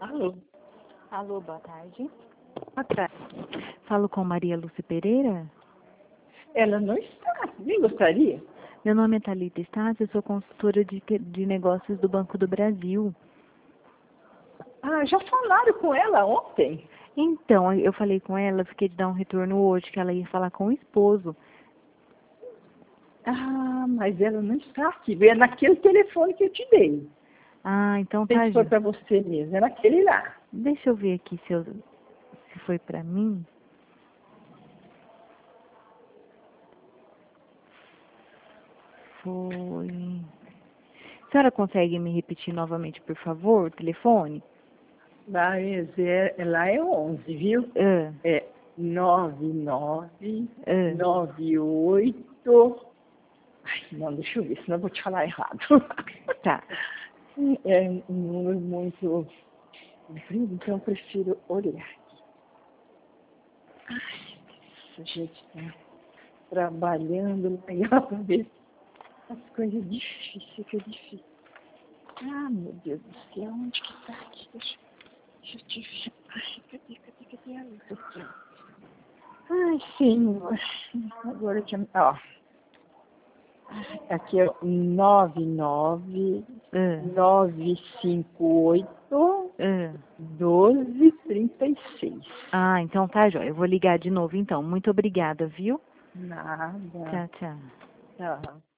Alô? Alô, boa tarde. Boa tarde. Falo com Maria Lúcia Pereira. Ela não está. Nem gostaria? Meu nome é Thalita Estácio, eu sou consultora de negócios do Banco do Brasil. Ah, já falaram com ela ontem? Então, eu falei com ela, fiquei de dar um retorno hoje, que ela ia falar com o esposo. Ah, mas ela não está aqui. É naquele telefone que eu te dei. Ah, então Não sei tá, se foi Ju. para você mesmo. É naquele lá. Deixa eu ver aqui se foi pra mim. Foi. A senhora consegue me repetir novamente, por favor, o telefone? Lá lá é 11, viu? Ah, É 99 ah. 98. Ai, não, deixa eu ver, senão eu vou te falar errado. Tá. É um número muito comprido, então eu prefiro olhar. Ai, essa gente está trabalhando legal para ver as coisas difíceis, que é difícil. Ah, meu Deus do céu, onde que está aqui? Deixa eu te ver. Ai, cadê a luz aqui, ó? Ai, Senhor. Agora que ó. Aqui é 99 Ah, 958 ah. 1236. Ah, então tá, Jó. Eu vou ligar de novo, então. Muito obrigada, viu? Nada. Tchau, tchau. Tchau.